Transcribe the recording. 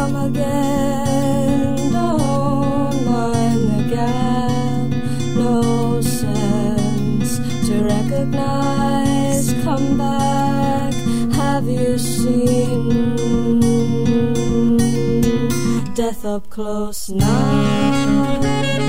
come again. Don't mind the gap, no sense to recognize. Come back, have you seen death up close now?